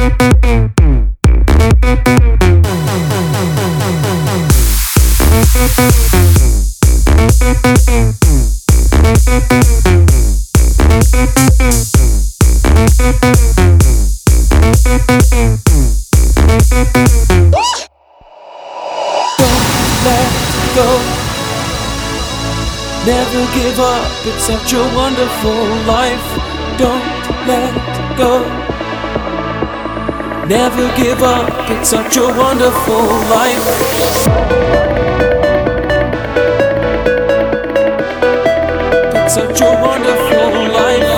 Never give up, it's such a wonderful life. Don't let go. Never give up, it's such a wonderful life. It's such a wonderful life.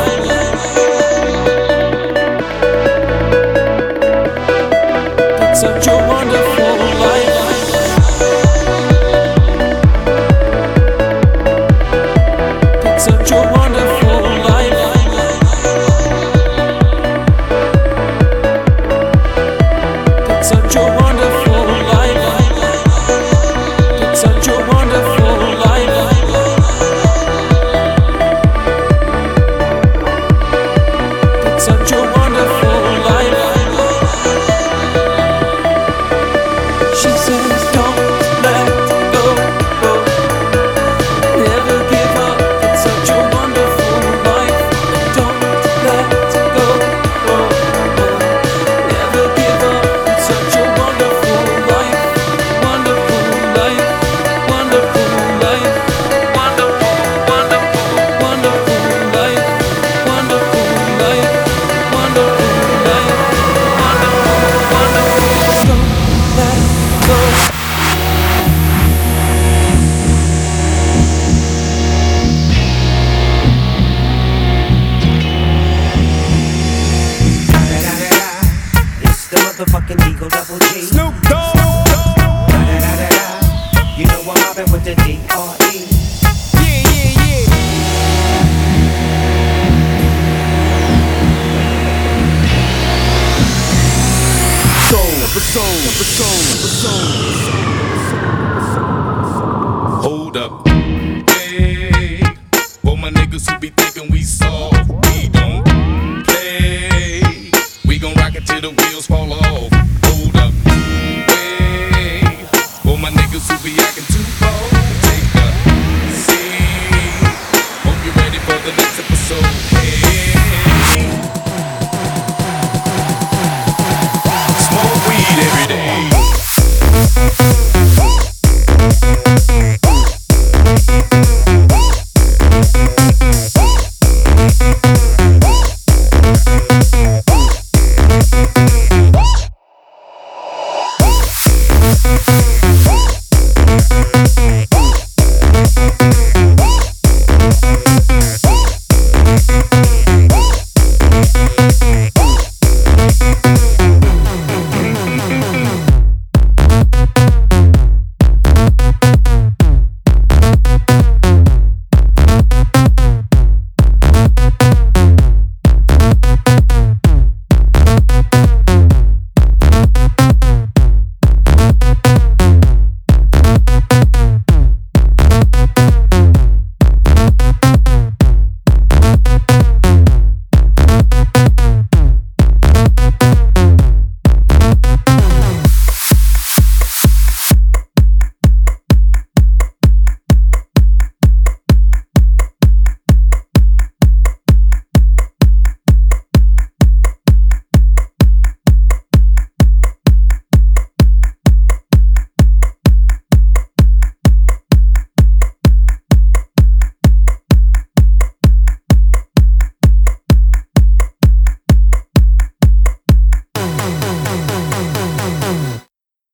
It's such a wonderful life. Such a wonderful life. It's such a wonderful life. It's such a wonderful life. It's such a wonderful life. She says, don't let go. Never give up. Such a wonderful life. Don't let go. Never give up. It's such a wonderful life. Wonderful life. Wonderful life. Wonderful, wonderful, wonderful life. Wonderful life. Wonderful life. Wonderful, wonderful. Don't let go. The motherfucking Eagle Double G. Snoop Dogg. You know I'm mobbing with the D.R.E. Yeah, yeah, yeah. Hold up. Hey, for my niggas who be thinking we soft, we don't play. We gon' rock it till the wheels fall off. Hold up. Hey, for my niggas who be acting too bold, take a seat. Hope you're ready for the next episode.